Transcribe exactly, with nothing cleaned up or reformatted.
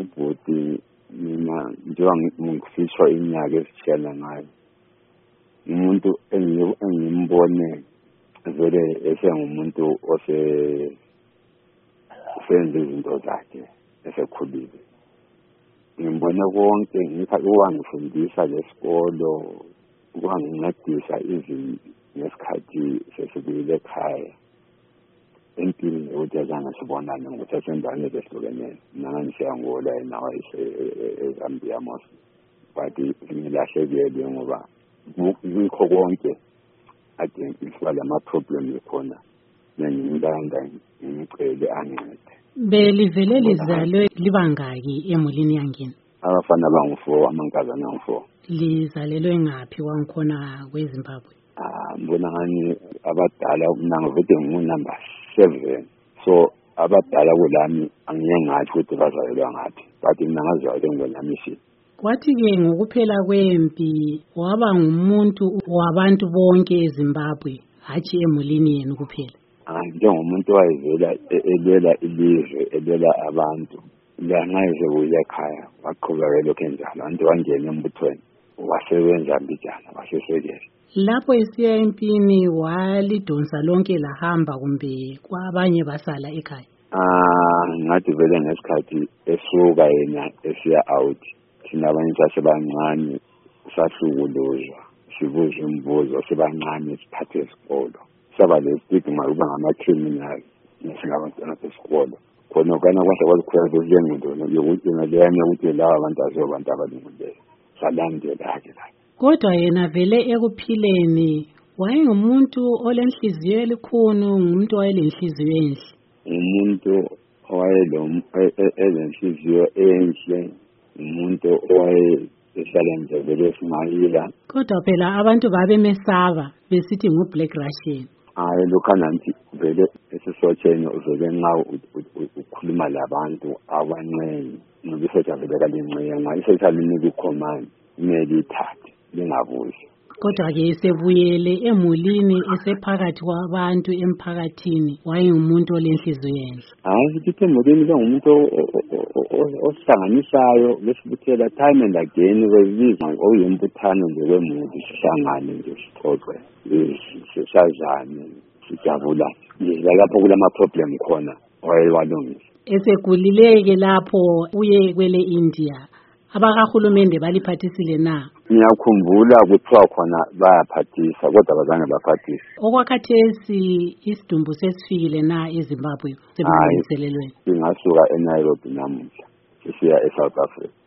ubhuti mina njengoba ngifishwa iminyaka esitshela ngayo umuntu engimbone vele esengumuntu ose senze izinto zakhe esekhulile. Ngimbona konke ngifundisa lesikolo ukwangincedisa izinto ngesikhathi sesibuyile ekhaya empilini ukuthi azange sibonane ngokuthi asendaweni ezehlukeneyo mina ngishiyangola yena eZambia mos but ngilahlekile ngoba yikho konke ade ngifika lama-problem ekhona nengilanda ngicele ancede. Belivele lizalwe libangaki emulini yangini? Abafana bangu-four, amankazana angu-four. Lizalelwe ngaphi wangikhona kweZimbabwe? Ah, mbona ngani abadala nangivete ngingunumber seven. So abadala kulami angiyeke ngathi ukuthi bazalelwa ngaphi, but mina ngazalelwa ngolami shi. Kwathi-ke ngokuphela kwempi waba ngumuntu wabantu bonke eZimbabwe, hatshi emulini yenu kuphela? Ah, njengomuntu owayevela elwela ilizwe, elwela abantu, langaze buya ekhaya waqhubeka lokho enjalo, abantu wangena embuthweni wasebenza mbijana wasesekela. Lapho esiya empini walidonsa lonke lahamba kumbe kwabanye basala ekhaya? Ah, ngathi vele ngesikhathi esuka yena esiya out thina abanye sasebancane sahlukuluzwa sibuza imibuzo sibancane siphathe isikolo saba lestigma ukuba ngama-criminal nesingabantwana besikolo khona okana kwase kwazikhwela njengento yokuthi naleyana yokuthi lawa abantu azobantu abalungileyo salandela-ke la. Kodwa yena vele ekuphileni wayengumuntu olenhliziyo elikhulu, ngumuntu owayelenhliziyo enhle. Umuntu owayelenhliziyo enhle, umuntu owayehlala nje vele eSimayila. Kodwa phela abantu babemesaba besithi ngu-Black Russian. Hayi lokhana nti vele esisotheni uvele nxa ukhuluma labantu abancenye ngoba isetha vele kalincenye nxa isetha linika ikhomandi kumele ithathe lingabuzi. Kodwa-ke esebuyele emulini esephakathi kwabantu emphakathini wayengumuntu olenhliziyo enhle. Hayi sithi emulini bengumuntu osihlanganisayo besibuthela time and again kwebiza oyimbuthano nje kwemuli sihlangane nje sixoxe sisazane sijabula nje lapho kulama-problem khona wayewalungisa. Esegulileke lapho uye kwele India abakahulumende baliphathisile na? Ngiyakhumbula kuthiwa khona bayaphathisa kodwa bazange baphathise. Okwakhathesi isidumbu sesifikile na eZimbabwe sebalungiselelweni? Ngasuka eNairobi namuhla sisiya eSouth Africa.